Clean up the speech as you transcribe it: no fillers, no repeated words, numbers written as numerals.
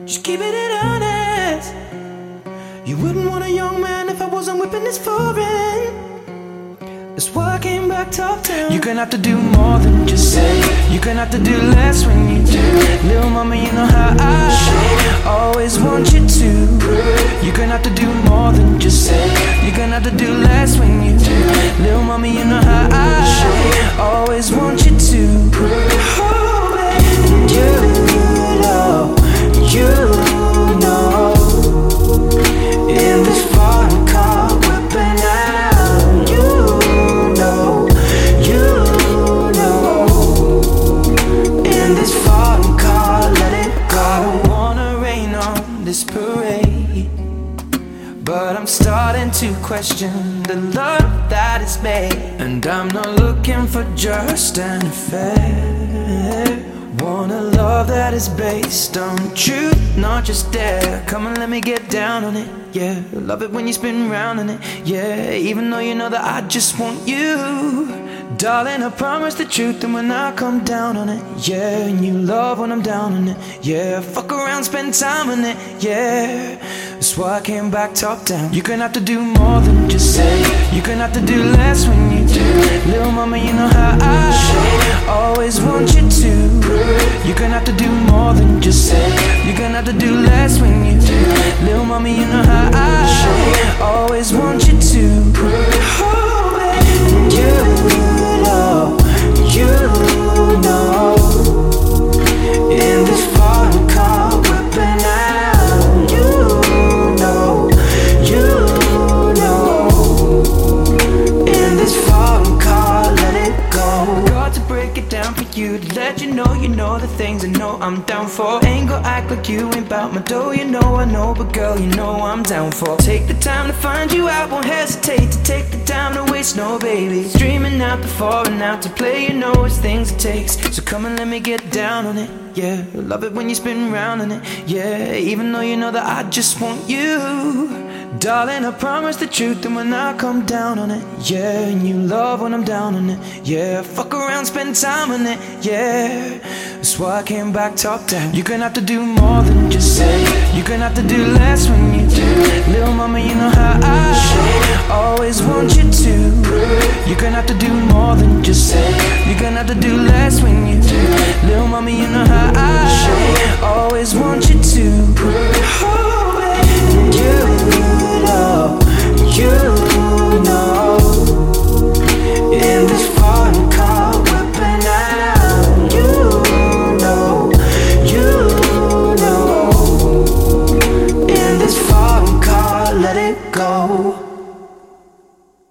Just keeping it honest. You wouldn't want a young man if I wasn't whipping this foreign. That's why I came back top down. You're gonna have to do more than just say. You're gonna have to do less when you do. Little mama, you know how I always want you to. You're gonna have to do more than just say. You're gonna have to do less when you do. Little mama, you know how I always want you to. Oh, baby, you know, in this foreign car whipping out, you know, in this foreign car, let it go. I don't wanna rain on this parade, but I'm starting to question the love that is made. And I'm not looking for just an affair. Want a love that is based on truth, not just dare. Come and let me get down on it, yeah. Love it when you spin round on it, yeah. Even though you know that I just want you. Darling, I promise the truth, and when I come down on it, yeah. And you love when I'm down on it, yeah. Fuck around, spend time on it, yeah. That's why I came back top down. You're gonna have to do more than just say. You're gonna have to do less when you do. Little mama, you know how I always want you to. You're gonna have to do more than just say. You're gonna have to do less when you do. Little mama, you know how I always want you to. Oh, baby, you know, in this foreign car whipping out, you know, in this foreign car, let it go. Got to break it down for you, to let you know the things I know I'm down for. Ain't gonna act like you ain't bout my dough, you know I know, but girl, you know I'm down for. Take the time to find you out, won't hesitate to take the time to waste no baby. Streaming out before and out to play, you know it's things it takes. So come and let me get down on it, yeah. Love it when you spin round on it, yeah. Even though you know that I just want you. Darling, I promise the truth, and when I come down on it, yeah. And you love when I'm down on it, yeah. Fuck around, spend time on it, yeah. That's why I came back top down. You're gonna have to do more than just say. You're gonna have to do less when you do. Little mama, you know how I always want you to. You're gonna have to do more than just say. You're gonna have to do less when you do. Little mama, you know how I always want you to. Oh, baby, you know, in this foreign car whipping out, you know, in this foreign car, let it go.